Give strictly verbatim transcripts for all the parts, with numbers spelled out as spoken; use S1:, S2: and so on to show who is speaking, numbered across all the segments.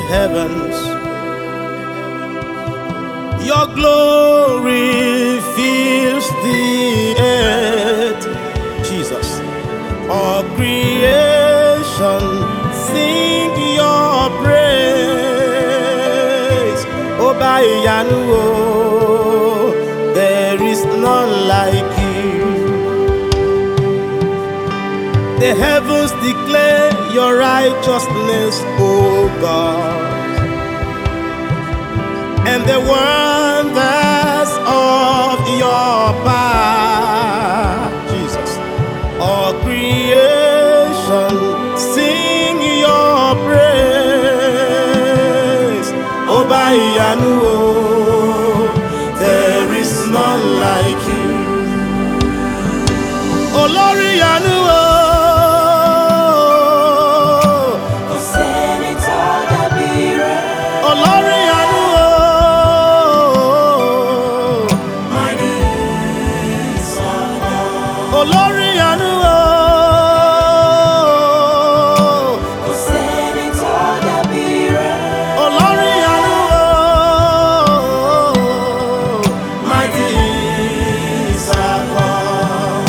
S1: heavens. Your glory fills the earth. Jesus, all creation sing your praise. Oh, by Yanu, there is none like you. The heavens declare your righteousness, oh God, and the wonders of your power. Jesus, all creation sing your praise. Oh, by Yanu, there is none like you. Oh, Lord Yanu, Olórí àánú o. Kò sẹ́ni tó dàbí rẹ̀. Olórí àánú o. Mighty is our God.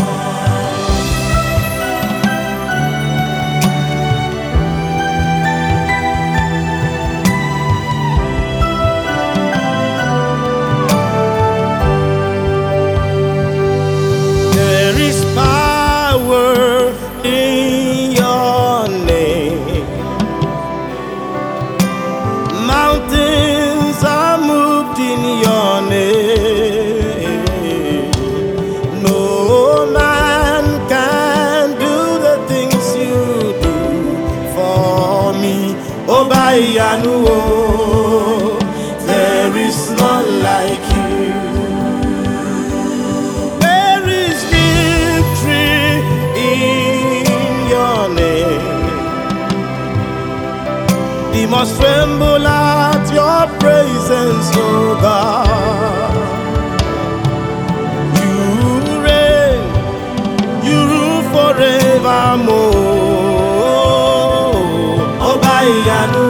S1: There is power in your name. Mountains are moved in your name. No man can do the things you do for me. Oh, by Yanu, there is none like you. We must tremble at your presence, oh God. You reign, you rule forevermore. Oh, by Yanu.